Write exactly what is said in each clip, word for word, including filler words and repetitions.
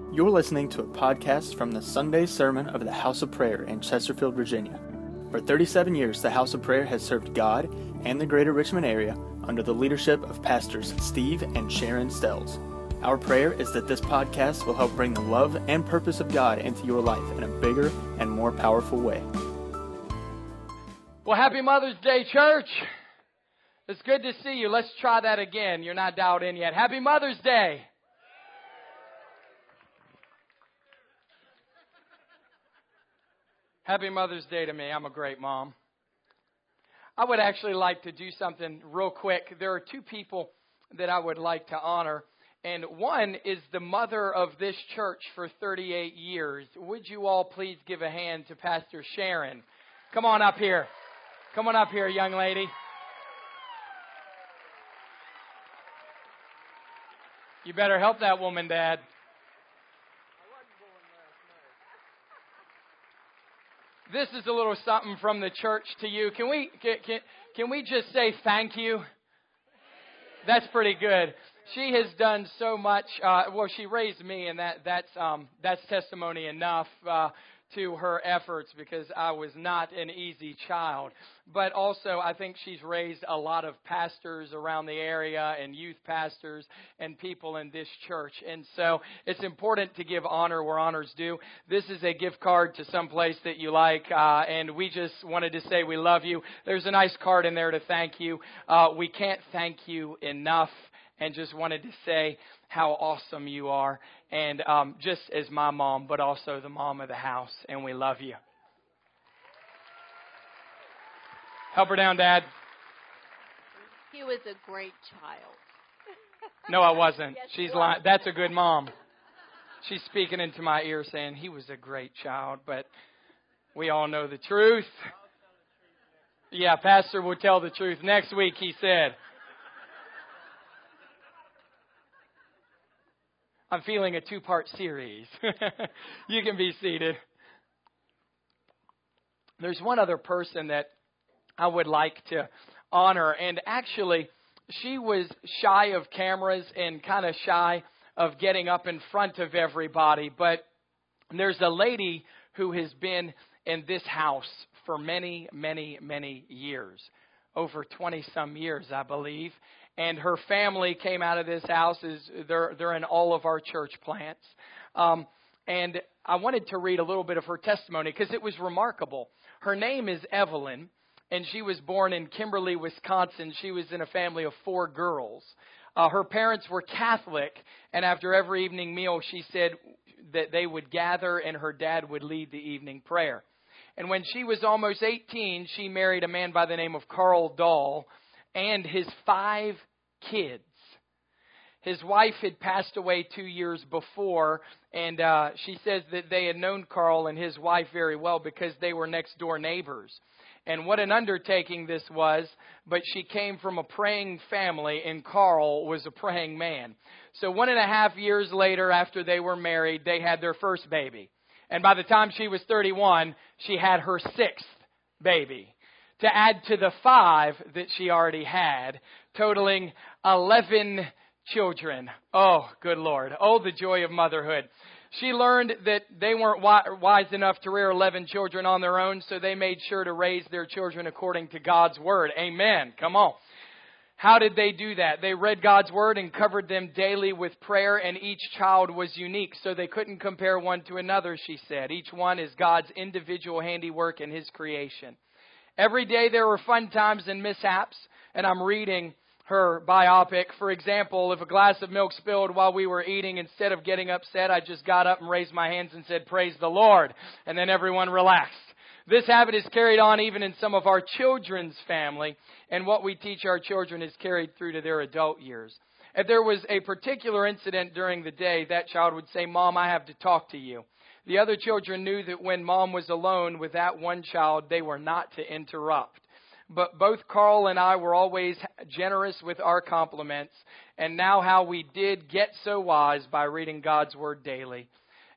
You're listening to a podcast from the Sunday sermon of the House of Prayer in Chesterfield, Virginia. For thirty-seven years, the House of Prayer has served God and the greater Richmond area under the leadership of pastors Steve and Sharon Stells. Our prayer is that this podcast will help bring the love and purpose of God into your life in a bigger and more powerful way. Well, happy Mother's Day, church. It's good to see you. Let's try that again. You're not dialed in yet. Happy Mother's Day. Happy Mother's Day to me. I'm a great mom. I would actually like to do something real quick. There are two people that I would like to honor, and one is the mother of this church for thirty-eight years. Would you all please give a hand to Pastor Sharon? Come on up here. Come on up here, young lady. You better help that woman, Dad. This is a little something from the church to you. Can we can, can, can we just say thank you? That's pretty good. She has done so much. Uh, well, she raised me, and that that's um, that's testimony enough uh, to her efforts, because I was not an easy child. But also, I think she's raised a lot of pastors around the area and youth pastors and people in this church. And so it's important to give honor where honor's due. This is a gift card to some place that you like, uh, and we just wanted to say we love you. There's a nice card in there to thank you. Uh, we can't thank you enough, and just wanted to say how awesome you are, and um, just as my mom, but also the mom of the house, and we love you. Help her down, Dad. He was a great child. No, I wasn't. Yes, She's was. lying. That's a good mom. She's speaking into my ear saying he was a great child, but we all know the truth. Yeah, Pastor will tell the truth next week, he said. I'm feeling a two-part series. You can be seated. There's one other person that I would like to honor, and actually, she was shy of cameras and kind of shy of getting up in front of everybody, but there's a lady who has been in this house for many, many, many years, over twenty-some years, I believe. And her family came out of this house. Is they're they're in all of our church plants. Um, and I wanted to read a little bit of her testimony because it was remarkable. Her name is Evelyn, and she was born in Kimberly, Wisconsin. She was in a family of four girls. Uh, her parents were Catholic, and after every evening meal, she said that they would gather and her dad would lead the evening prayer. And when she was almost eighteen, she married a man by the name of Carl Dahl and his five kids. His wife had passed away two years before, and uh, she says that they had known Carl and his wife very well because they were next door neighbors. And what an undertaking this was, but she came from a praying family, and Carl was a praying man. So one and a half years later, after they were married, they had their first baby. And by the time she was thirty-one, she had her sixth baby, to add to the five that she already had, totaling eleven children. Oh, good Lord. Oh, the joy of motherhood. She learned that they weren't wise enough to rear eleven children on their own, so they made sure to raise their children according to God's Word. Amen. Come on. How did they do that? They read God's Word and covered them daily with prayer, and each child was unique, so they couldn't compare one to another, she said. Each one is God's individual handiwork in His creation. Every day there were fun times and mishaps, and I'm reading her biopic. For example, if a glass of milk spilled while we were eating, instead of getting upset, I just got up and raised my hands and said, "Praise the Lord," and then everyone relaxed. This habit is carried on even in some of our children's family, and what we teach our children is carried through to their adult years. If there was a particular incident during the day, that child would say, "Mom, I have to talk to you." The other children knew that when Mom was alone with that one child, they were not to interrupt. But both Carl and I were always generous with our compliments, and now how we did get so wise by reading God's Word daily.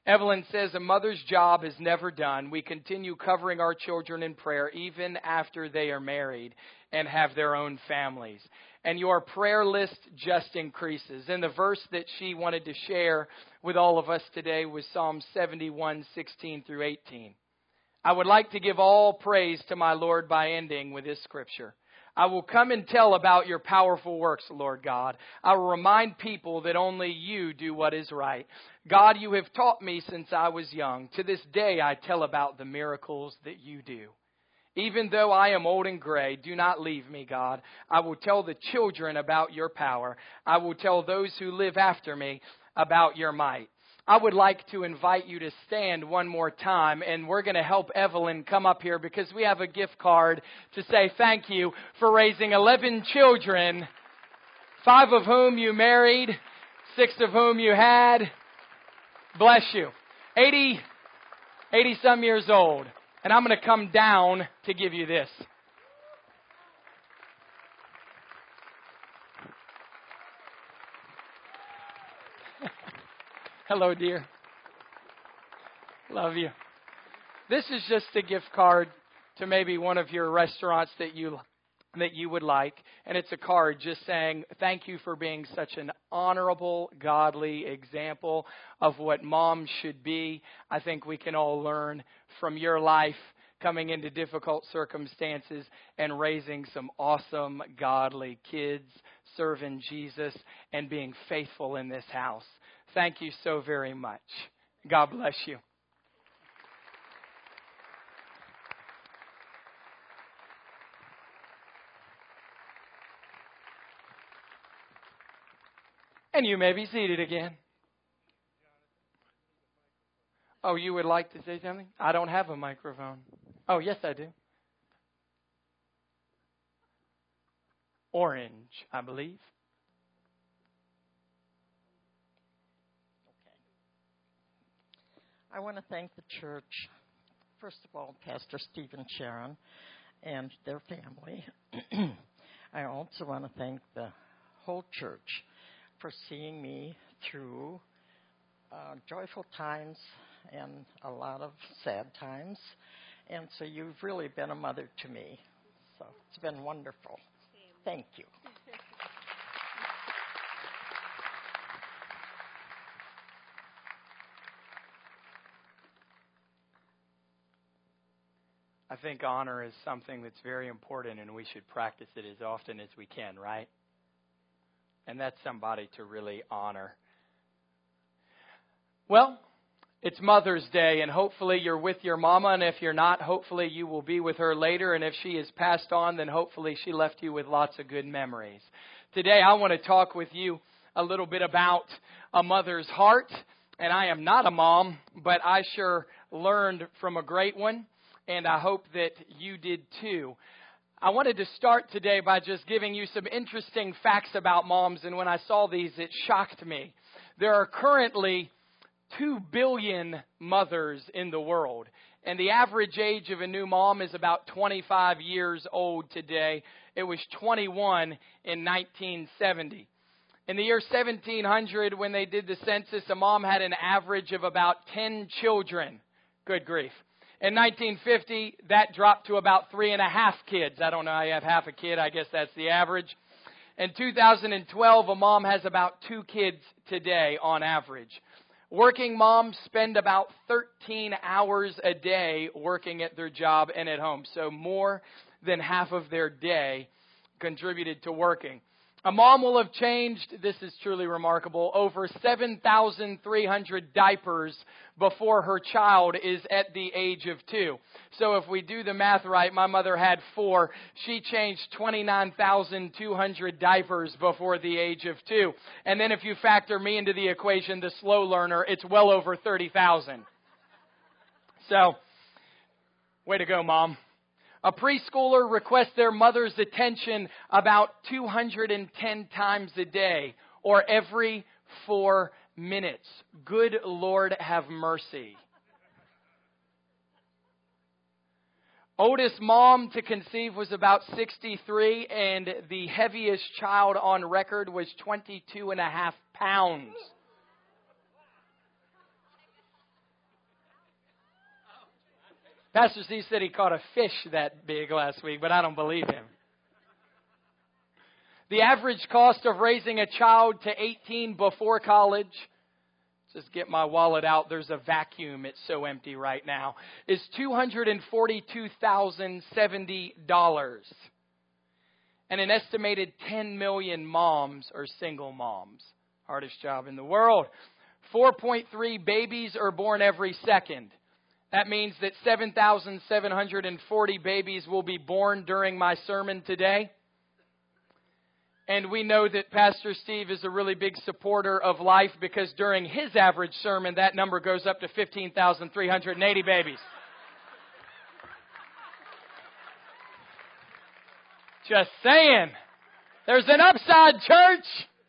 Evelyn says, a mother's job is never done. We continue covering our children in prayer even after they are married and have their own families. And your prayer list just increases. And the verse that she wanted to share with all of us today was Psalm seventy-one, sixteen through eighteen. I would like to give all praise to my Lord by ending with this scripture. I will come and tell about your powerful works, Lord God. I will remind people that only you do what is right. God, you have taught me since I was young. To this day I tell about the miracles that you do. Even though I am old and gray, do not leave me, God. I will tell the children about your power. I will tell those who live after me about your might. I would like to invite you to stand one more time, and we're going to help Evelyn come up here because we have a gift card to say thank you for raising eleven children, five of whom you married, six of whom you had. Bless you. eighty, eighty-some years old. And I'm going to come down to give you this. Hello, dear. Love you. This is just a gift card to maybe one of your restaurants that you that you would like. And it's a card just saying, thank you for being such an honorable, godly example of what moms should be. I think we can all learn from your life coming into difficult circumstances and raising some awesome, godly kids, serving Jesus, and being faithful in this house. Thank you so very much. God bless you. And you may be seated again. Oh, you would like to say something? I don't have a microphone. Oh, yes, I do. Orange, I believe. I want to thank the church, first of all, Pastor Stephen Sharon and their family. I also want to thank the whole church for seeing me through uh, joyful times and a lot of sad times. And so you've really been a mother to me. So it's been wonderful. Thank you. I think honor is something that's very important, and we should practice it as often as we can, right? And that's somebody to really honor. Well, it's Mother's Day, and hopefully you're with your mama, and if you're not, hopefully you will be with her later, and if she has passed on, then hopefully she left you with lots of good memories. Today I want to talk with you a little bit about a mother's heart, and I am not a mom, but I sure learned from a great one, and I hope that you did too. I wanted to start today by just giving you some interesting facts about moms, and when I saw these, it shocked me. There are currently two billion mothers in the world, and the average age of a new mom is about twenty-five years old today. It was twenty-one in nineteen seventy. In the year seventeen hundred, when they did the census, a mom had an average of about ten children. Good grief. In nineteen fifty, that dropped to about three and a half kids. I don't know how you have half a kid. I guess that's the average. In two thousand twelve, a mom has about two kids today on average. Working moms spend about thirteen hours a day working at their job and at home. So more than half of their day contributed to working. A mom will have changed, this is truly remarkable, over seven thousand three hundred diapers before her child is at the age of two. So if we do the math right, my mother had four. She changed twenty-nine thousand two hundred diapers before the age of two. And then if you factor me into the equation, the slow learner, it's well over thirty thousand. So, way to go, Mom. A preschooler requests their mother's attention about two hundred ten times a day, or every four minutes. Good Lord, have mercy. Oldest mom to conceive was about sixty-three, and the heaviest child on record was twenty-two and a half pounds. Pastor Steve said he caught a fish that big last week, but I don't believe him. The average cost of raising a child to eighteen before college, just get my wallet out, there's a vacuum, it's so empty right now, is two hundred forty-two thousand seventy dollars. And an estimated ten million moms are single moms. Hardest job in the world. four point three babies are born every second. That means that seven thousand seven hundred forty babies will be born during my sermon today. And we know that Pastor Steve is a really big supporter of life because during his average sermon, that number goes up to fifteen thousand three hundred eighty babies. Just saying. There's an upside, church.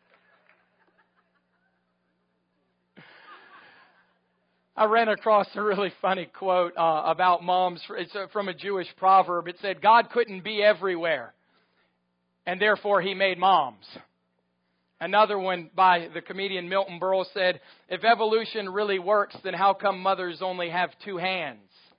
I ran across a really funny quote uh, about moms. It's from a Jewish proverb. It said, God couldn't be everywhere, and therefore He made moms. Another one by the comedian Milton Berle said, if evolution really works, then how come mothers only have two hands?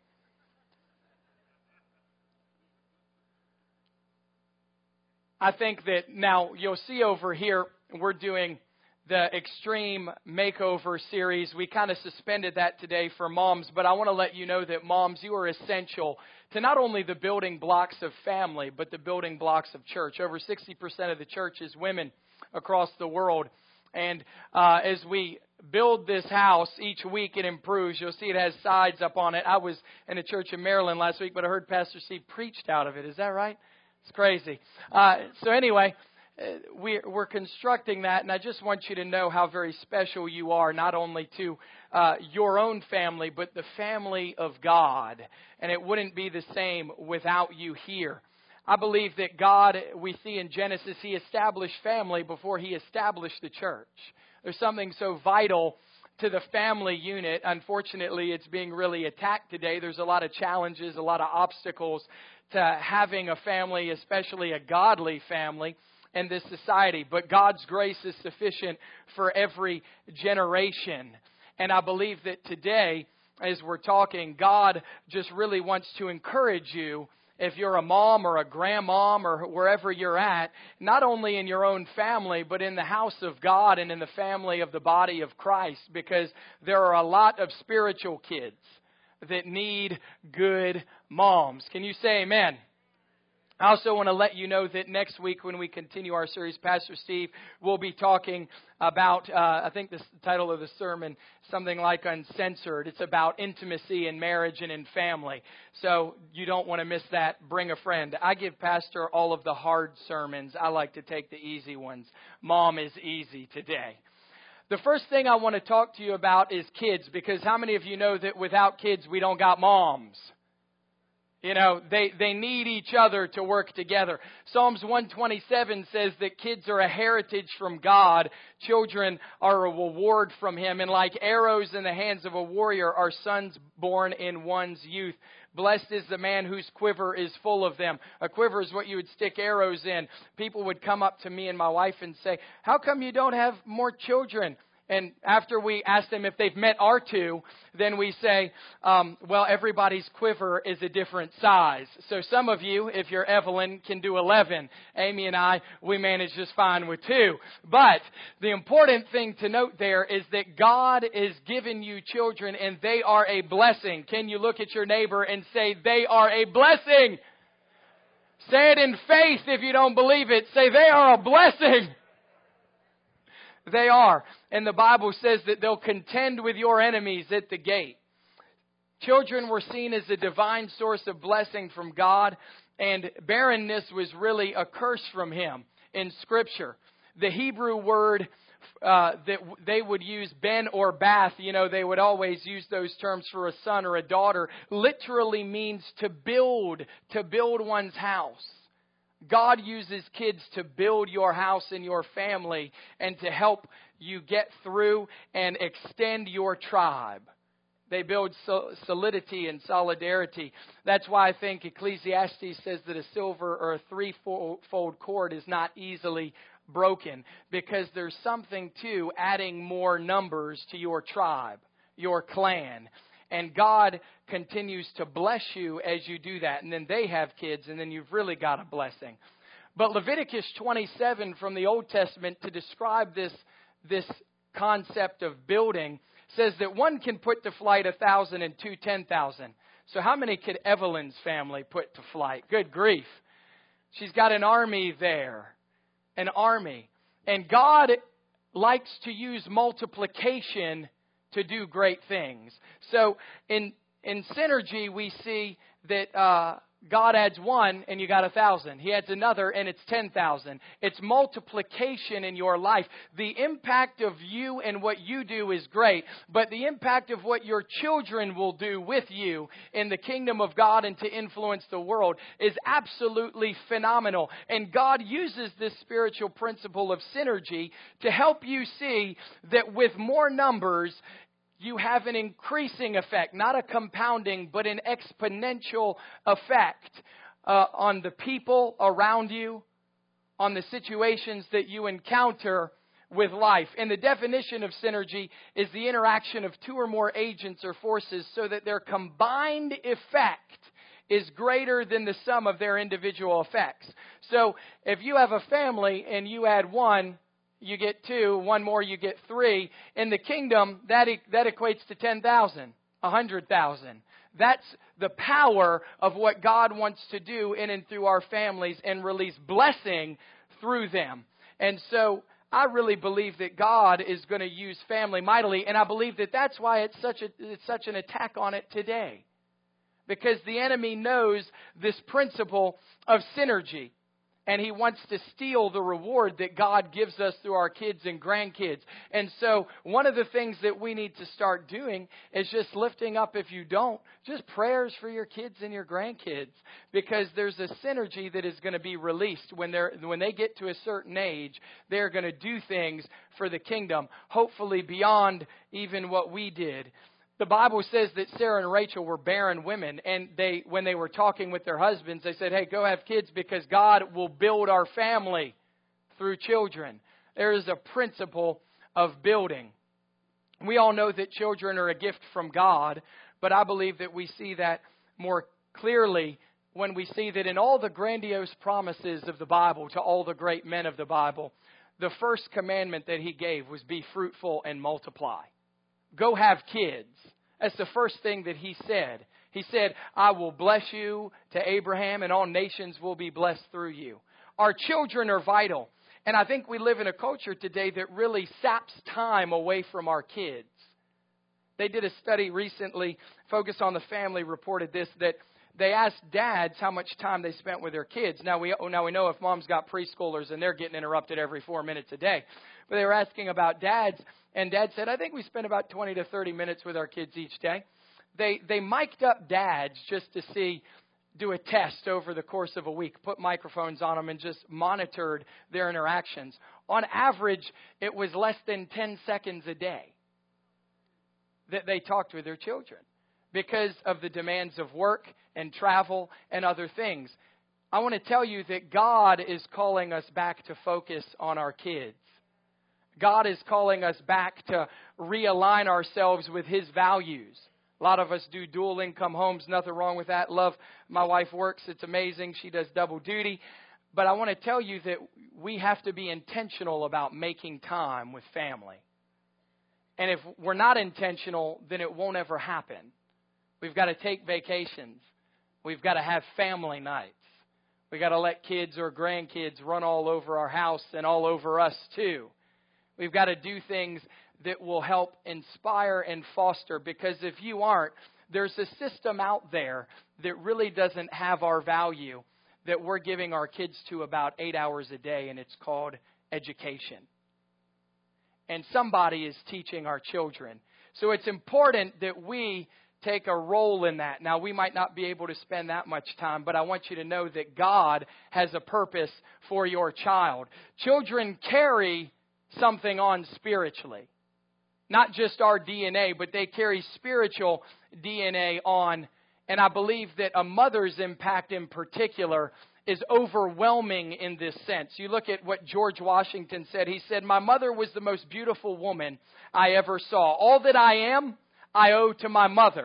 I think that now you'll see over here, we're doing the Extreme Makeover series. We kind of suspended that today for moms, but I want to let you know that moms, you are essential to not only the building blocks of family, but the building blocks of church. Over sixty percent of the church is women across the world. And uh, as we build this house, each week it improves. You'll see it has sides up on it. I was in a church in Maryland last week, but I heard Pastor Steve preached out of it. Is that right? It's crazy. Uh, so anyway, We're, we're constructing that, and I just want you to know how very special you are, not only to uh, your own family, but the family of God. And it wouldn't be the same without you here. I believe that God, we see in Genesis, He established family before He established the church. There's something so vital to the family unit. Unfortunately, it's being really attacked today. There's a lot of challenges, a lot of obstacles to having a family, especially a godly family, in this society. But God's grace is sufficient for every generation. And I believe that today, as we're talking, God just really wants to encourage you, if you're a mom or a grandmom or wherever you're at, not only in your own family, but in the house of God and in the family of the body of Christ, because there are a lot of spiritual kids that need good moms. Can you say amen? I also want to let you know that next week when we continue our series, Pastor Steve will be talking about, uh, I think the title of the sermon, something like Uncensored. It's about intimacy in marriage and in family. So you don't want to miss that. Bring a friend. I give Pastor all of the hard sermons. I like to take the easy ones. Mom is easy today. The first thing I want to talk to you about is kids, because how many of you know that without kids we don't got moms? You know, they, they need each other to work together. Psalms one twenty-seven says that kids are a heritage from God. Children are a reward from Him. And like arrows in the hands of a warrior are sons born in one's youth. Blessed is the man whose quiver is full of them. A quiver is what you would stick arrows in. People would come up to me and my wife and say, how come you don't have more children? And after we ask them if they've met our two, then we say, um, well, everybody's quiver is a different size. So some of you, if you're Evelyn, can do eleven. Amy and I, we manage just fine with two. But the important thing to note there is that God is giving you children and they are a blessing. Can you look at your neighbor and say, they are a blessing? Say it in faith if you don't believe it. Say, they are a blessing. They are. And the Bible says that they'll contend with your enemies at the gate. Children were seen as a divine source of blessing from God, and barrenness was really a curse from Him in Scripture. The Hebrew word uh, that they would use, ben or bath, you know, they would always use those terms for a son or a daughter, literally means to build, to build one's house. God uses kids to build your house and your family and to help you get through and extend your tribe. They build solidity and solidarity. That's why I think Ecclesiastes says that a silver or a threefold cord is not easily broken, because there's something to adding more numbers to your tribe, your clan. And God continues to bless you as you do that. And then they have kids, and then you've really got a blessing. But Leviticus twenty-seven from the Old Testament, to describe this, this concept of building, says that one can put to flight a thousand and two ten thousand. So how many could Evelyn's family put to flight? Good grief. She's got an army there. An army. And God likes to use multiplication to do great things. So in in synergy, we see that uh, God adds one and you got a thousand. He adds another and it's ten thousand. It's multiplication in your life. The impact of you and what you do is great, but the impact of what your children will do with you in the kingdom of God and to influence the world is absolutely phenomenal. And God uses this spiritual principle of synergy to help you see that with more numbers, you have an increasing effect, not a compounding, but an exponential effect uh, on the people around you, on the situations that you encounter with life. And the definition of synergy is the interaction of two or more agents or forces so that their combined effect is greater than the sum of their individual effects. So if you have a family and you add one, you get two, one more, you get three. In the kingdom, that e- that equates to ten thousand, one hundred thousand. That's the power of what God wants to do in and through our families and release blessing through them. And so I really believe that God is going to use family mightily, and I believe that that's why it's such a it's such an attack on it today. Because the enemy knows this principle of synergy. And he wants to steal the reward that God gives us through our kids and grandkids. And so one of the things that we need to start doing is just lifting up, if you don't, just prayers for your kids and your grandkids. Because there's a synergy that is going to be released when they're when they get to a certain age. They're going to do things for the kingdom, hopefully beyond even what we did. The Bible says that Sarah and Rachel were barren women, and they, when they were talking with their husbands, they said, hey, go have kids because God will build our family through children. There is a principle of building. We all know that children are a gift from God, but I believe that we see that more clearly when we see that in all the grandiose promises of the Bible to all the great men of the Bible, the first commandment that he gave was be fruitful and multiply. Go have kids. That's the first thing that he said. He said, I will bless you to Abraham and all nations will be blessed through you. Our children are vital. And I think we live in a culture today that really saps time away from our kids. They did a study recently, Focus on the Family reported this, that they asked dads how much time they spent with their kids. Now we, now we know if mom's got preschoolers and they're getting interrupted every four minutes a day. But they were asking about dads. And Dad said, I think we spend about twenty to thirty minutes with our kids each day. They they mic'd up dads just to see, do a test over the course of a week, put microphones on them and just monitored their interactions. On average, it was less than ten seconds a day that they talked with their children because of the demands of work and travel and other things. I want to tell you that God is calling us back to focus on our kids. God is calling us back to realign ourselves with His values. A lot of us do dual income homes. Nothing wrong with that. Love, my wife works. It's amazing. She does double duty. But I want to tell you that we have to be intentional about making time with family. And if we're not intentional, then it won't ever happen. We've got to take vacations. We've got to have family nights. We've got to let kids or grandkids run all over our house and all over us too. We've got to do things that will help inspire and foster, because if you aren't, there's a system out there that really doesn't have our value that we're giving our kids to about eight hours a day, and it's called education. And somebody is teaching our children. So it's important that we take a role in that. Now, we might not be able to spend that much time, but I want you to know that God has a purpose for your child. Children carry something on spiritually. Not just our D N A, but they carry spiritual D N A on. And I believe that a mother's impact in particular is overwhelming in this sense. You look at what George Washington said. He said, my mother was the most beautiful woman I ever saw. All that I am, I owe to my mother.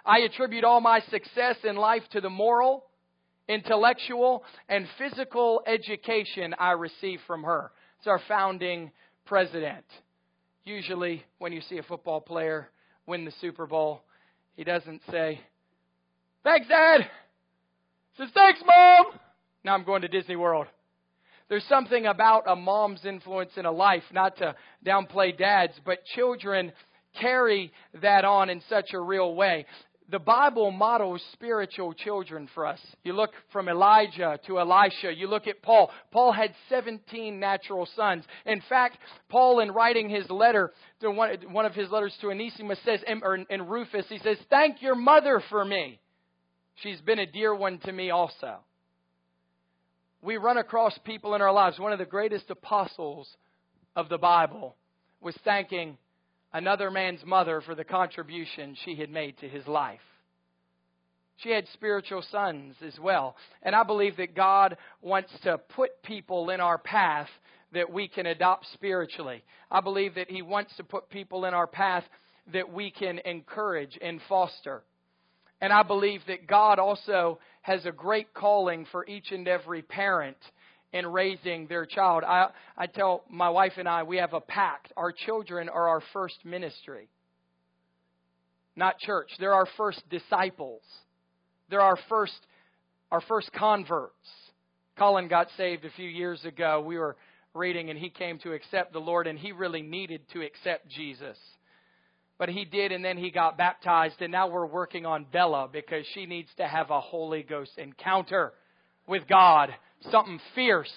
I attribute all my success in life to the moral, intellectual, and physical education I received from her. It's our founding president. Usually when you see a football player win the Super Bowl, he doesn't say, "Thanks, Dad." He says, "Thanks, Mom. Now I'm going to Disney World." There's something about a mom's influence in a life, not to downplay dads, but children carry that on in such a real way. The Bible models spiritual children for us. You look from Elijah to Elisha. You look at Paul. Paul had seventeen natural sons. In fact, Paul, in writing his letter, to one, one of his letters to Onesimus says, or in Rufus, he says, "Thank your mother for me. She's been a dear one to me also." We run across people in our lives. One of the greatest apostles of the Bible was thanking another man's mother for the contribution she had made to his life. She had spiritual sons as well. And I believe that God wants to put people in our path that we can adopt spiritually. I believe that He wants to put people in our path that we can encourage and foster. And I believe that God also has a great calling for each and every parent in raising their child. I, I tell my wife and I, we have a pact. Our children are our first ministry. Not church. They're our first disciples. They're our first, our first converts. Colin got saved a few years ago. We were reading and he came to accept the Lord, and he really needed to accept Jesus. But he did, and then he got baptized, and now we're working on Bella because she needs to have a Holy Ghost encounter with God. Something fierce.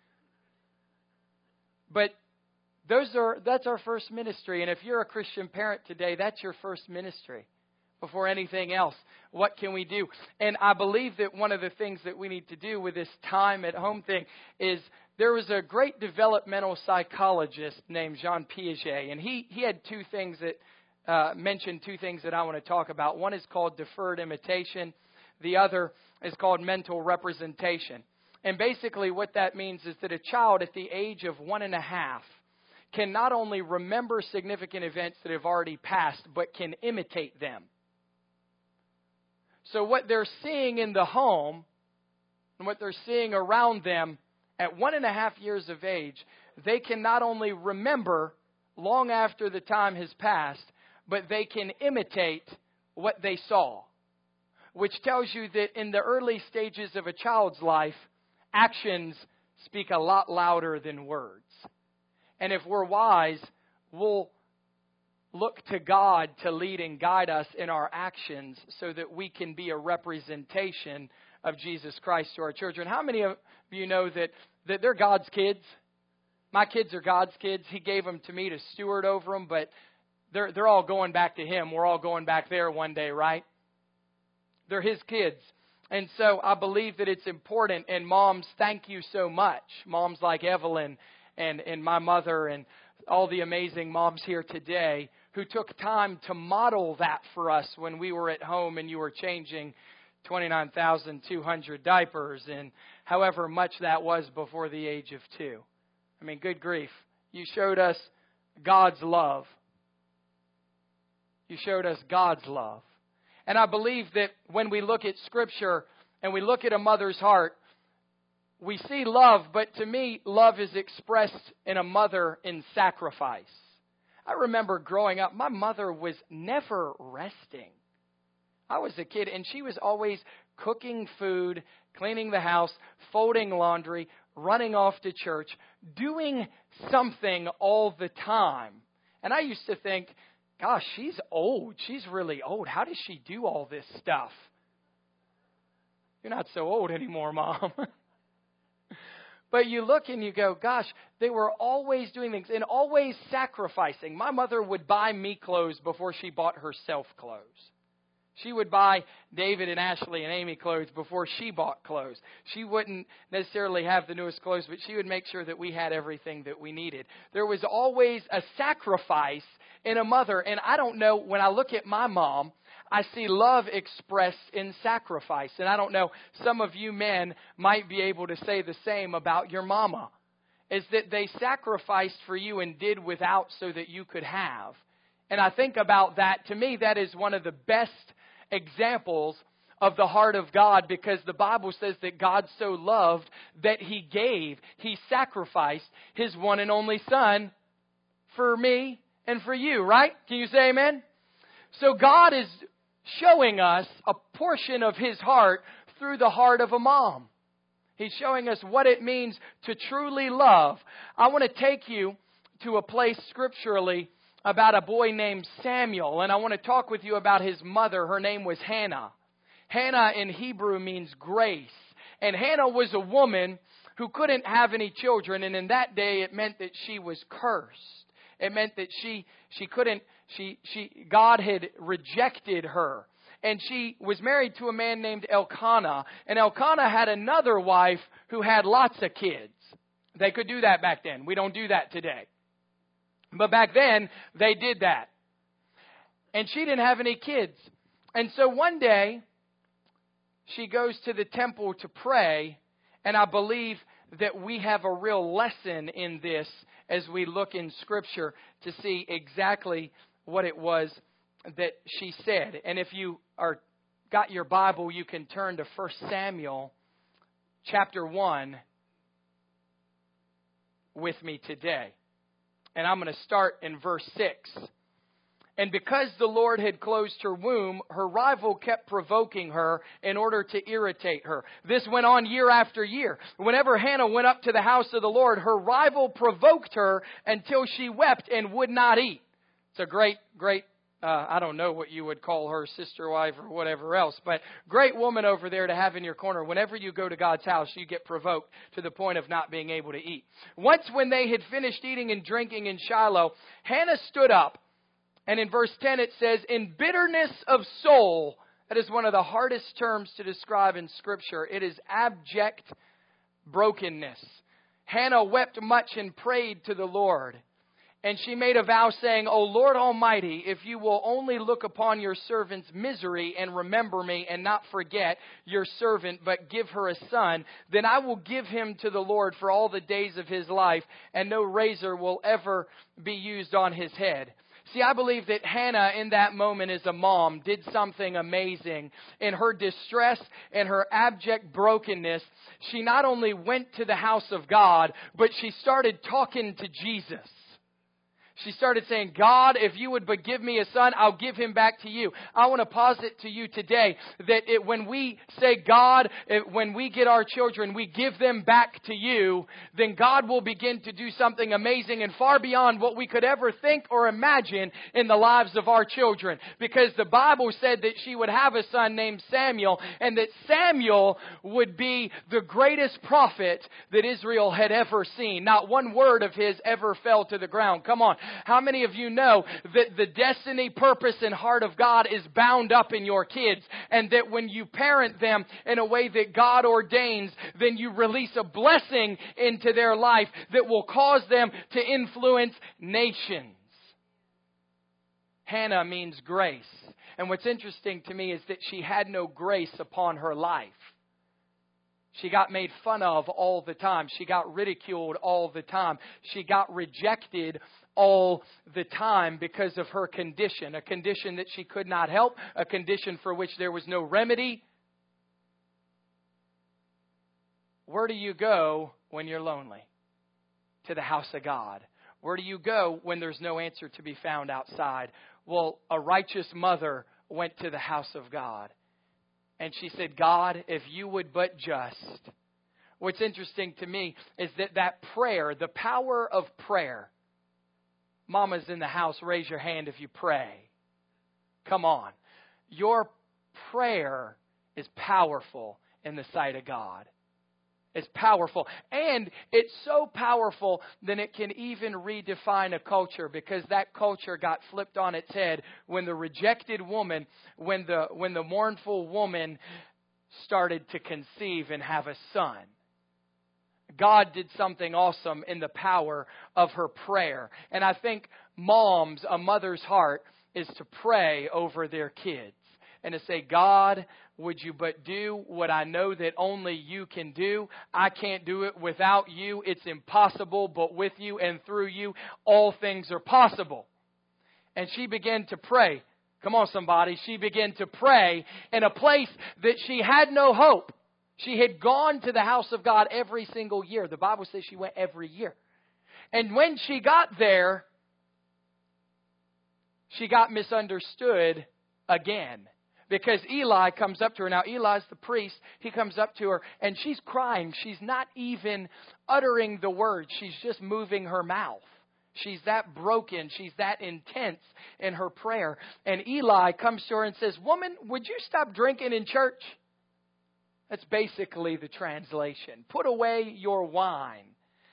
But those are that's our first ministry. And if you're a Christian parent today, that's your first ministry before anything else. What can we do? And I believe that one of the things that we need to do with this time at home thing is there was a great developmental psychologist named Jean Piaget, and he, he had two things that uh, mentioned two things that I want to talk about. One is called deferred imitation. The other is called mental representation. And basically what that means is that a child at the age of one and a half can not only remember significant events that have already passed, but can imitate them. So what they're seeing in the home and what they're seeing around them at one and a half years of age, they can not only remember long after the time has passed, but they can imitate what they saw. Which tells you that in the early stages of a child's life, actions speak a lot louder than words. And if we're wise, we'll look to God to lead and guide us in our actions so that we can be a representation of Jesus Christ to our children. How many of you know that, that they're God's kids? My kids are God's kids. He gave them to me to steward over them, but they're, they're all going back to Him. We're all going back there one day, right? They're His kids. And so I believe that it's important. And moms, thank you so much. Moms like Evelyn and, and my mother and all the amazing moms here today who took time to model that for us when we were at home and you were changing twenty-nine thousand two hundred diapers and however much that was before the age of two. I mean, good grief. You showed us God's love. You showed us God's love. And I believe that when we look at Scripture and we look at a mother's heart, we see love, but to me, love is expressed in a mother in sacrifice. I remember growing up, my mother was never resting. I was a kid, and she was always cooking food, cleaning the house, folding laundry, running off to church, doing something all the time. And I used to think, gosh, she's old. She's really old. How does she do all this stuff? You're not so old anymore, Mom. But you look and you go, gosh, they were always doing things and always sacrificing. My mother would buy me clothes before she bought herself clothes. She would buy David and Ashley and Amy clothes before she bought clothes. She wouldn't necessarily have the newest clothes, but she would make sure that we had everything that we needed. There was always a sacrifice in a mother. And I don't know, when I look at my mom, I see love expressed in sacrifice. And I don't know, some of you men might be able to say the same about your mama. Is that they sacrificed for you and did without so that you could have. And I think about that. To me, that is one of the best examples of the heart of God, because the Bible says that God so loved that He gave, He sacrificed His one and only Son for me and for you, right? Can you say amen? So God is showing us a portion of His heart through the heart of a mom. He's showing us what it means to truly love. I want to take you to a place scripturally about a boy named Samuel. And I want to talk with you about his mother. Her name was Hannah. Hannah in Hebrew means grace. And Hannah was a woman who couldn't have any children. And in that day, it meant that she was cursed. It meant that she she couldn't, she she God had rejected her. And she was married to a man named Elkanah. And Elkanah had another wife who had lots of kids. They could do that back then. We don't do that today. But back then, they did that. And she didn't have any kids. And so one day, she goes to the temple to pray. And I believe that we have a real lesson in this as we look in Scripture to see exactly what it was that she said. And if you are got your Bible, you can turn to First Samuel chapter one with me today. And I'm going to start in verse six. And because the Lord had closed her womb, her rival kept provoking her in order to irritate her. This went on year after year. Whenever Hannah went up to the house of the Lord, her rival provoked her until she wept and would not eat. It's a great, great Uh, I don't know what you would call her, sister wife or whatever else, but great woman over there to have in your corner. Whenever you go to God's house, you get provoked to the point of not being able to eat. Once when they had finished eating and drinking in Shiloh, Hannah stood up, and in verse ten it says, in bitterness of soul, that is one of the hardest terms to describe in Scripture. It is abject brokenness. Hannah wept much and prayed to the Lord. And she made a vow saying, O Lord Almighty, if you will only look upon your servant's misery and remember me and not forget your servant, but give her a son, then I will give him to the Lord for all the days of his life, and no razor will ever be used on his head. See, I believe that Hannah in that moment as a mom did something amazing. In her distress and her abject brokenness, she not only went to the house of God, but she started talking to Jesus. She started saying, God, if you would but give me a son, I'll give him back to you. I want to posit to you today that it, when we say, God, it, when we get our children, we give them back to you, then God will begin to do something amazing and far beyond what we could ever think or imagine in the lives of our children. Because the Bible said that she would have a son named Samuel, and that Samuel would be the greatest prophet that Israel had ever seen. Not one word of his ever fell to the ground. Come on. How many of you know that the destiny, purpose, and heart of God is bound up in your kids, and that when you parent them in a way that God ordains, then you release a blessing into their life that will cause them to influence nations? Hannah means grace. And what's interesting to me is that she had no grace upon her life. She got made fun of all the time. She got ridiculed all the time. She got rejected all the time because of her condition, a condition that she could not help, a condition for which there was no remedy. Where do you go when you're lonely? To the house of God. Where do you go when there's no answer to be found outside? Well, a righteous mother went to the house of God. And she said, God, if you would but just. What's interesting to me is that that prayer, the power of prayer. Mamas in the house, raise your hand if you pray. Come on. Your prayer is powerful in the sight of God. It's powerful. And it's so powerful that it can even redefine a culture, because that culture got flipped on its head when the rejected woman, when the when the mournful woman started to conceive and have a son. God did something awesome in the power of her prayer. And I think moms, a mother's heart is to pray over their kids and to say, God, would you but do what I know that only you can do? I can't do it without you. It's impossible, but with you and through you, all things are possible. And she began to pray. Come on, somebody. She began to pray in a place that she had no hope. She had gone to the house of God every single year. The Bible says she went every year. And when she got there, she got misunderstood again. Because Eli comes up to her. Now, Eli's the priest. He comes up to her and she's crying. She's not even uttering the words. She's just moving her mouth. She's that broken. She's that intense in her prayer. And Eli comes to her and says, "Woman, would you stop drinking in church?" That's basically the translation. Put away your wine.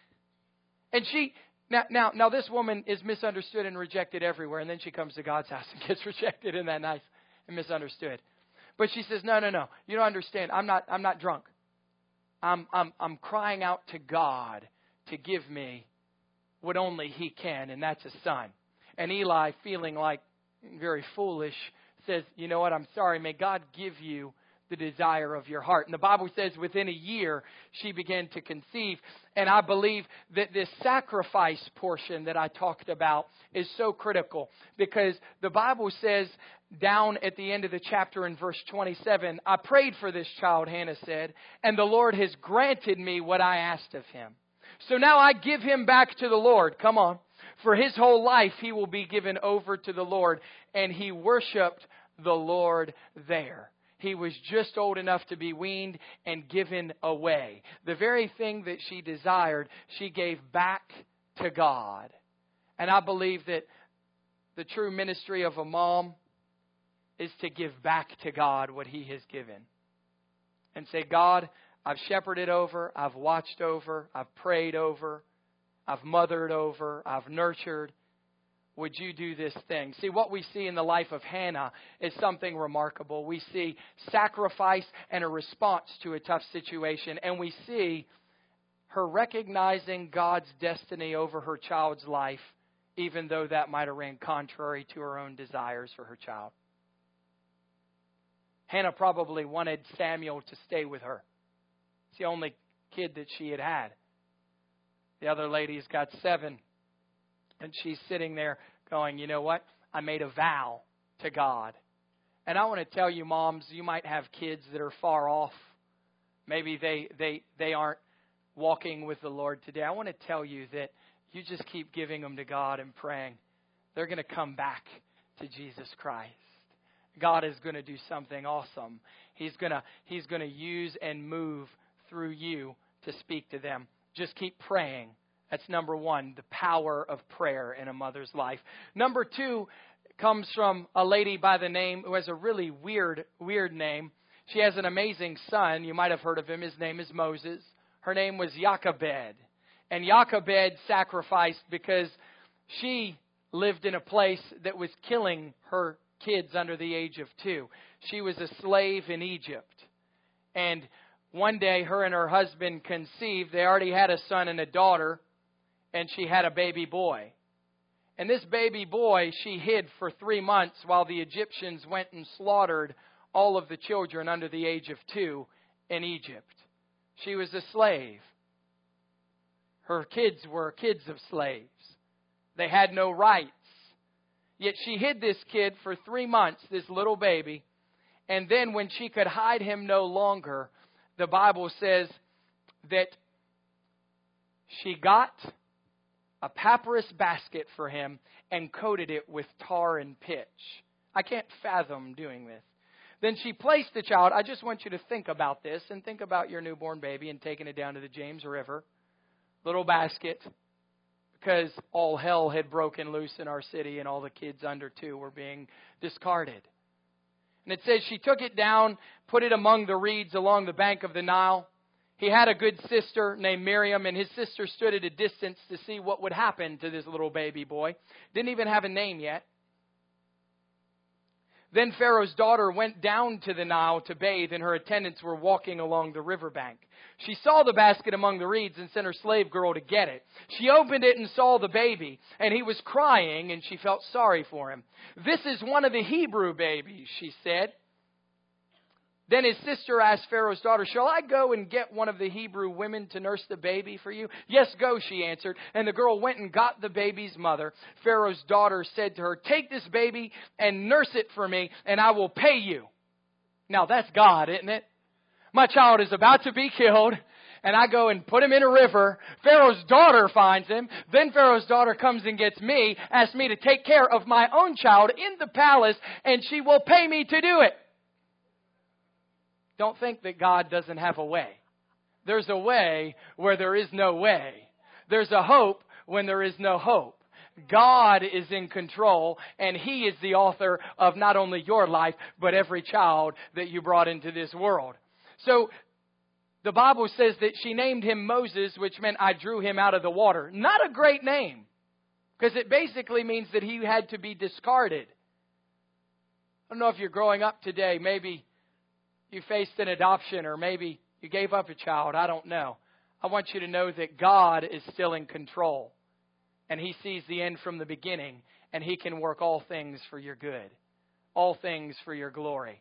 And she, now, now, now this woman is misunderstood and rejected everywhere. And then she comes to God's house and gets rejected. Isn't that nice? And misunderstood. But she says, no, no, no. You don't understand. I'm not, I'm not drunk. I'm, I'm, I'm crying out to God to give me what only He can, and that's a son. And Eli, feeling like very foolish, says, you know what, I'm sorry. May God give you the desire of your heart. And the Bible says within a year, she began to conceive. And I believe that this sacrifice portion that I talked about is so critical. Because the Bible says down at the end of the chapter in verse twenty-seven, I prayed for this child, Hannah said, and the Lord has granted me what I asked of Him. So now I give him back to the Lord. Come on. For his whole life he will be given over to the Lord. And he worshiped the Lord there. He was just old enough to be weaned and given away. The very thing that she desired, she gave back to God. And I believe that the true ministry of a mom is to give back to God what He has given. And say, God, I've shepherded over, I've watched over, I've prayed over, I've mothered over, I've nurtured. Would you do this thing? See, what we see in the life of Hannah is something remarkable. We see sacrifice and a response to a tough situation. And we see her recognizing God's destiny over her child's life, even though that might have ran contrary to her own desires for her child. Hannah probably wanted Samuel to stay with her. It's the only kid that she had had. The other lady's got seven. And she's sitting there going, you know what? I made a vow to God. And I want to tell you, moms, you might have kids that are far off. Maybe they, they, they aren't walking with the Lord today. I want to tell you that you just keep giving them to God and praying. They're going to come back to Jesus Christ. God is going to do something awesome. He's going to, he's going to use and move through you to speak to them. Just keep praying. That's number one, the power of prayer in a mother's life. Number two comes from a lady by the name who has a really weird, weird name. She has an amazing son. You might have heard of him. His name is Moses. Her name was Jochebed. And Jochebed sacrificed because she lived in a place that was killing her kids under the age of two. She was a slave in Egypt. And one day, her and her husband conceived. They already had a son and a daughter. And she had a baby boy. And this baby boy she hid for three months while the Egyptians went and slaughtered all of the children under the age of two in Egypt. She was a slave. Her kids were kids of slaves. They had no rights. Yet she hid this kid for three months, this little baby. And then when she could hide him no longer, the Bible says that she got a papyrus basket for him and coated it with tar and pitch. I can't fathom doing this. Then she placed the child. I just want you to think about this and think about your newborn baby and taking it down to the James River. Little basket, because all hell had broken loose in our city and all the kids under two were being discarded. And it says she took it down, put it among the reeds along the bank of the Nile. He had a good sister named Miriam, and his sister stood at a distance to see what would happen to this little baby boy. Didn't even have a name yet. Then Pharaoh's daughter went down to the Nile to bathe, and her attendants were walking along the riverbank. She saw the basket among the reeds and sent her slave girl to get it. She opened it and saw the baby, and he was crying, and she felt sorry for him. "This is one of the Hebrew babies," she said. Then his sister asked Pharaoh's daughter, shall I go and get one of the Hebrew women to nurse the baby for you? Yes, go, she answered. And the girl went and got the baby's mother. Pharaoh's daughter said to her, take this baby and nurse it for me, and I will pay you. Now that's God, isn't it? My child is about to be killed, and I go and put him in a river. Pharaoh's daughter finds him. Then Pharaoh's daughter comes and gets me, asks me to take care of my own child in the palace, and she will pay me to do it. Don't think that God doesn't have a way. There's a way where there is no way. There's a hope when there is no hope. God is in control, and He is the author of not only your life, but every child that you brought into this world. So the Bible says that she named him Moses, which meant I drew him out of the water. Not a great name, because it basically means that he had to be discarded. I don't know if you're growing up today, maybe you faced an adoption, or maybe you gave up a child. I don't know. I want you to know that God is still in control. And He sees the end from the beginning. And He can work all things for your good. All things for your glory.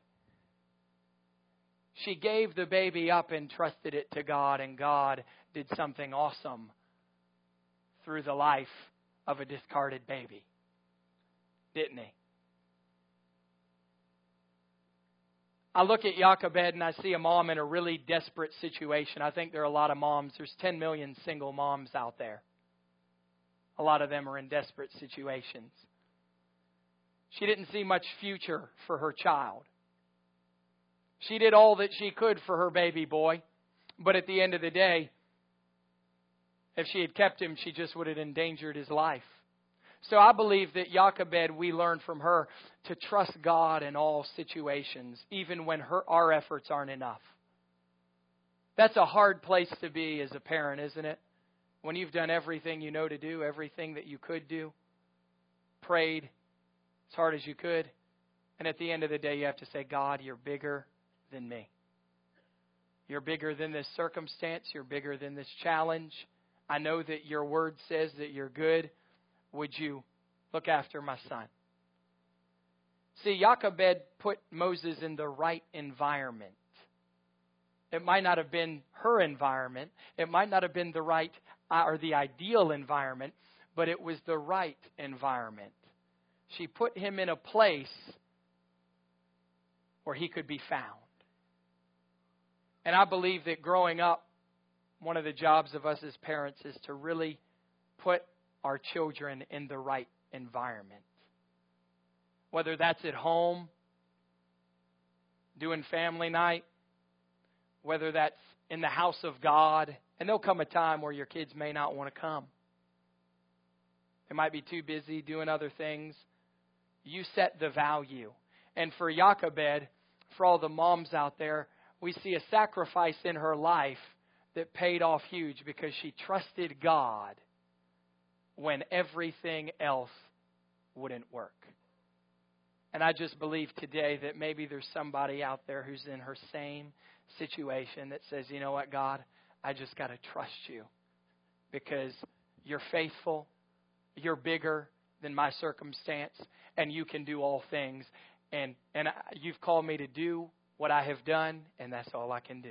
She gave the baby up and trusted it to God. And God did something awesome through the life of a discarded baby. Didn't He? I look at Jochebed and I see a mom in a really desperate situation. I think there are a lot of moms. There's ten million single moms out there. A lot of them are in desperate situations. She didn't see much future for her child. She did all that she could for her baby boy. But at the end of the day, if she had kept him, she just would have endangered his life. So I believe that Jochebed, we learn from her to trust God in all situations, even when her, our efforts aren't enough. That's a hard place to be as a parent, isn't it? When you've done everything you know to do, everything that you could do, prayed as hard as you could, and at the end of the day you have to say, God, you're bigger than me. You're bigger than this circumstance. You're bigger than this challenge. I know that your word says that you're good. Would you look after my son? See, Jochebed put Moses in the right environment. It might not have been her environment. It might not have been the right or the ideal environment, but it was the right environment. She put him in a place where he could be found. And I believe that growing up, one of the jobs of us as parents is to really put our children in the right environment. Whether that's at home, doing family night, whether that's in the house of God. And there'll come a time where your kids may not want to come. They might be too busy doing other things. You set the value. And for Jochebed, for all the moms out there, we see a sacrifice in her life that paid off huge because she trusted God when everything else wouldn't work. And I just believe today that maybe there's somebody out there who's in her same situation that says, you know what, God, I just got to trust you because you're faithful, you're bigger than my circumstance, and you can do all things. And, and you've called me to do what I have done, and that's all I can do.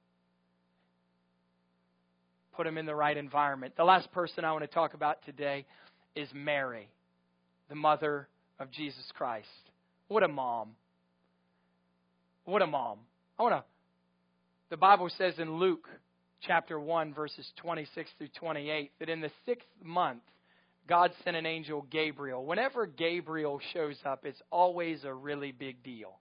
Put them in the right environment. The last person I want to talk about today is Mary, the mother of Jesus Christ. What a mom. What a mom. I want to, the Bible says in Luke chapter one, verses twenty-six through twenty-eight, that in the sixth month, God sent an angel, Gabriel. Whenever Gabriel shows up, it's always a really big deal.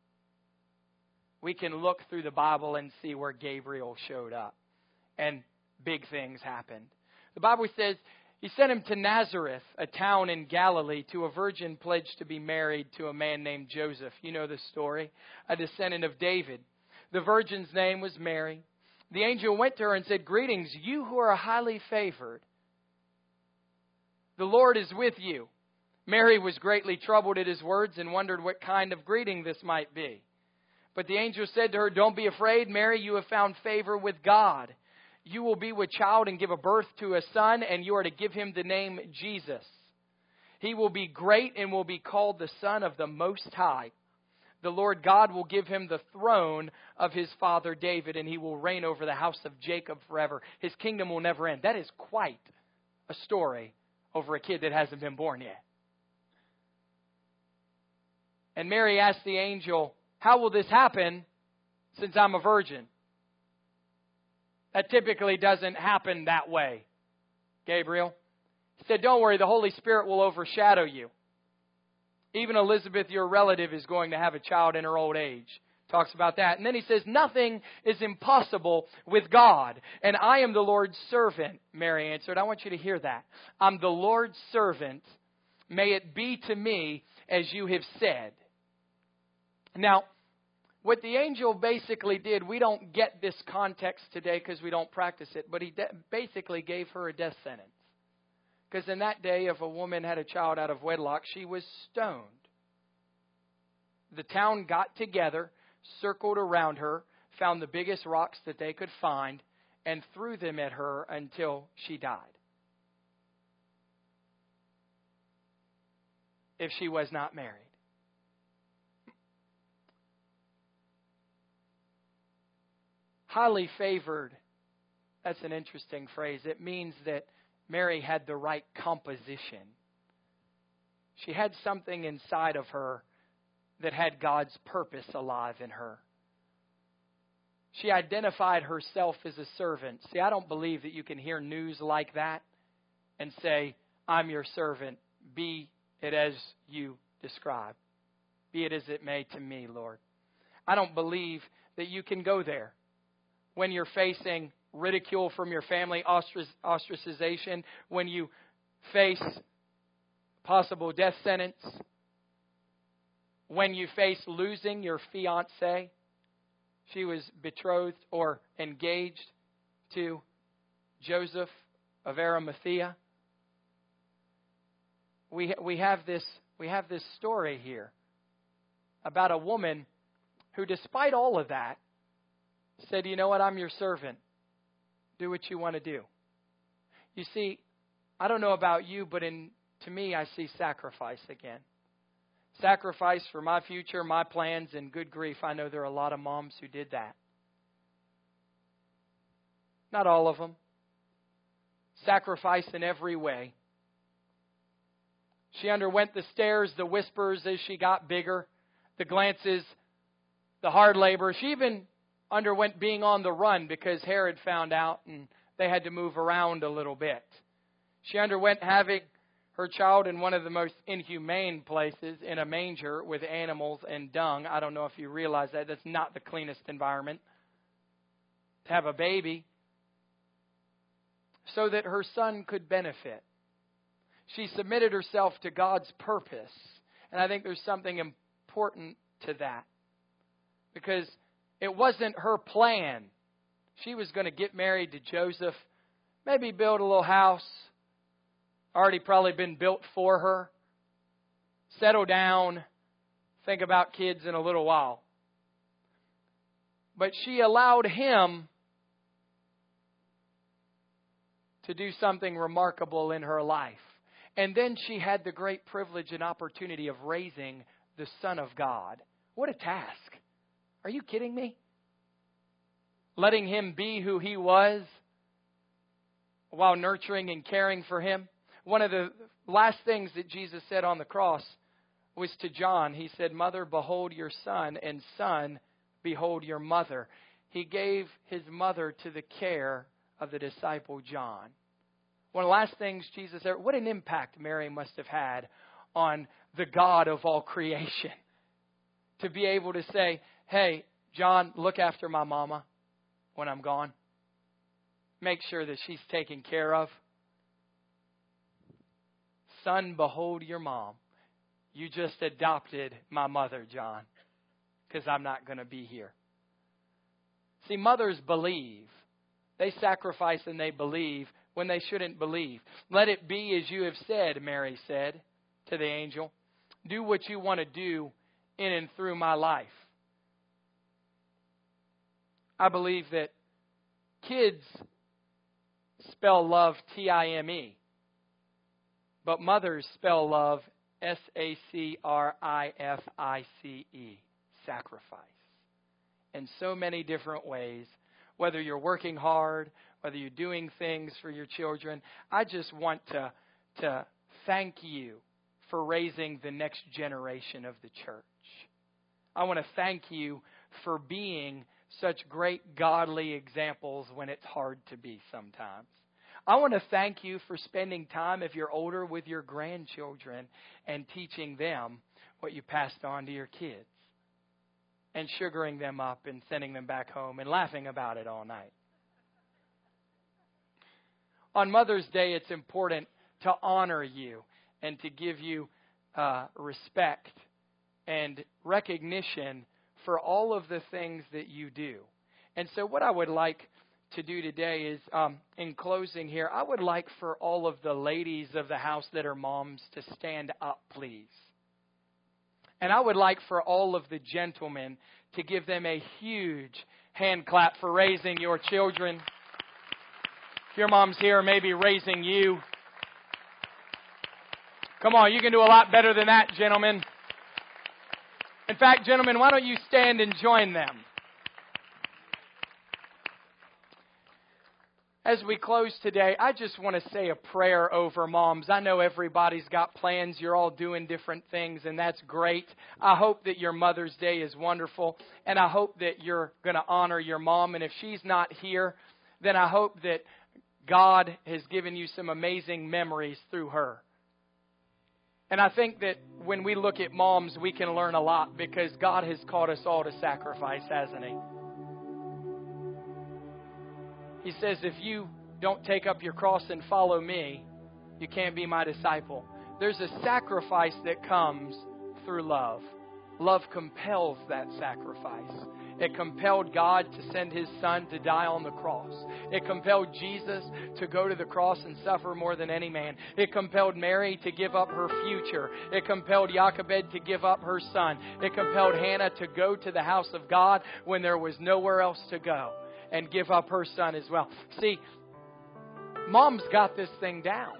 We can look through the Bible and see where Gabriel showed up. And big things happened. The Bible says he sent him to Nazareth, a town in Galilee, to a virgin pledged to be married to a man named Joseph. You know the story. A descendant of David. The virgin's name was Mary. The angel went to her and said, "Greetings, you who are highly favored. The Lord is with you." Mary was greatly troubled at his words and wondered what kind of greeting this might be. But the angel said to her, "Don't be afraid, Mary, you have found favor with God. You will be with child and give a birth to a son, and you are to give him the name Jesus. He will be great and will be called the Son of the Most High. The Lord God will give him the throne of his father David, and he will reign over the house of Jacob forever. His kingdom will never end. That is quite a story over a kid that hasn't been born yet. And Mary asked the angel, how will this happen since I'm a virgin? That typically doesn't happen that way, Gabriel. He said, don't worry, the Holy Spirit will overshadow you. Even Elizabeth, your relative, is going to have a child in her old age. Talks about that. And then he says, nothing is impossible with God. And I am the Lord's servant, Mary answered. I want you to hear that. I'm the Lord's servant. May it be to me as you have said. Now, what the angel basically did, we don't get this context today because we don't practice it, but he de- basically gave her a death sentence. Because in that day, if a woman had a child out of wedlock, she was stoned. The town got together, circled around her, found the biggest rocks that they could find, and threw them at her until she died. If she was not married. Highly favored, that's an interesting phrase. It means that Mary had the right composition. She had something inside of her that had God's purpose alive in her. She identified herself as a servant. See, I don't believe that you can hear news like that and say, I'm your servant. Be it as you describe. Be it as it may to me, Lord. I don't believe that you can go there when you're facing ridicule from your family, ostracization, when you face possible death sentence, when you face losing your fiancé. She was betrothed or engaged to Joseph of Arimathea. We we have this we have this story here about a woman who, despite all of that, said, you know what, I'm your servant. Do what you want to do. You see, I don't know about you, but in to me, I see sacrifice again. Sacrifice for my future, my plans, and good grief, I know there are a lot of moms who did that. Not all of them. Sacrifice in every way. She underwent the stares, the whispers as she got bigger, the glances, the hard labor. She even underwent being on the run because Herod found out and they had to move around a little bit. She underwent having her child in one of the most inhumane places, in a manger with animals and dung. I don't know if you realize that. That's not the cleanest environment to have a baby, so that her son could benefit. She submitted herself to God's purpose. And I think there's something important to that. Because it wasn't her plan. She was going to get married to Joseph, maybe build a little house, already probably been built for her, settle down, think about kids in a little while. But she allowed him to do something remarkable in her life. And then she had the great privilege and opportunity of raising the Son of God. What a task. Are you kidding me? Letting him be who he was while nurturing and caring for him. One of the last things that Jesus said on the cross was to John. He said, Mother, behold your son, and son, behold your mother. He gave his mother to the care of the disciple John. One of the last things Jesus said, what an impact Mary must have had on the God of all creation. To be able to say, hey, John, look after my mama when I'm gone. Make sure that she's taken care of. Son, behold your mom. You just adopted my mother, John, because I'm not going to be here. See, mothers believe. They sacrifice and they believe when they shouldn't believe. Let it be as you have said, Mary said to the angel. Do what you want to do in and through my life. I believe that kids spell love T I M E. But mothers spell love S A C R I F I C E. sacrifice in so many different ways. Whether you're working hard, whether you're doing things for your children, I just want to, to thank you for raising the next generation of the church. I want to thank you for being such great godly examples when it's hard to be sometimes. I want to thank you for spending time, if you're older, with your grandchildren and teaching them what you passed on to your kids, and sugaring them up and sending them back home and laughing about it all night. On Mother's Day, it's important to honor you and to give you uh, respect and recognition for all of the things that you do. And so what I would like to do today is, um, in closing here, I would like for all of the ladies of the house that are moms to stand up, please. And I would like for all of the gentlemen to give them a huge hand clap for raising your children. If your mom's here, maybe raising you. Come on, you can do a lot better than that, gentlemen. In fact, gentlemen, why don't you stand and join them? As we close today, I just want to say a prayer over moms. I know everybody's got plans. You're all doing different things, and that's great. I hope that your Mother's Day is wonderful, and I hope that you're going to honor your mom. And if she's not here, then I hope that God has given you some amazing memories through her. And I think that when we look at moms, we can learn a lot, because God has called us all to sacrifice, hasn't He? He says, if you don't take up your cross and follow me, you can't be my disciple. There's a sacrifice that comes through love. Love compels that sacrifice. It compelled God to send His Son to die on the cross. It compelled Jesus to go to the cross and suffer more than any man. It compelled Mary to give up her future. It compelled Jochebed to give up her son. It compelled Hannah to go to the house of God when there was nowhere else to go, and give up her son as well. See, Mom's got this thing down.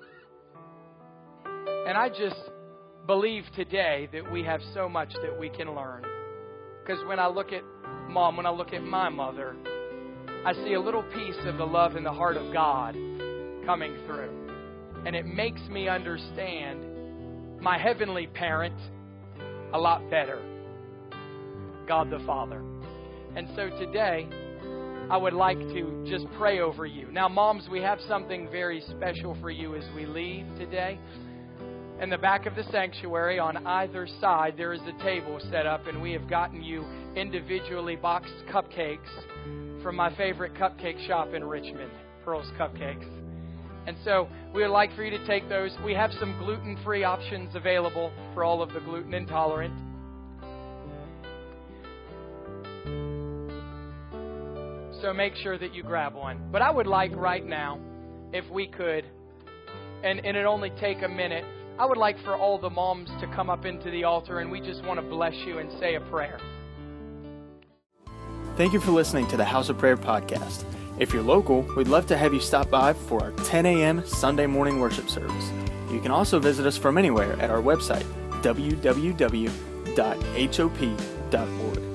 And I just believe today that we have so much that we can learn. Because when I look at Mom, when I look at my mother, I see a little piece of the love in the heart of God coming through. And it makes me understand my heavenly parent a lot better, God the Father. And so today, I would like to just pray over you. Now, moms, we have something very special for you as we leave today. In the back of the sanctuary, on either side, there is a table set up, and we have gotten you individually boxed cupcakes from my favorite cupcake shop in Richmond, Pearl's Cupcakes. And so we would like for you to take those. We have some gluten-free options available for all of the gluten intolerant. So make sure that you grab one. But I would like right now, if we could, and, and it only take a minute, I would like for all the moms to come up into the altar, and we just want to bless you and say a prayer. Thank you for listening to the House of Prayer podcast. If you're local, we'd love to have you stop by for our ten a.m. Sunday morning worship service. You can also visit us from anywhere at our website, w w w dot h o p dot org.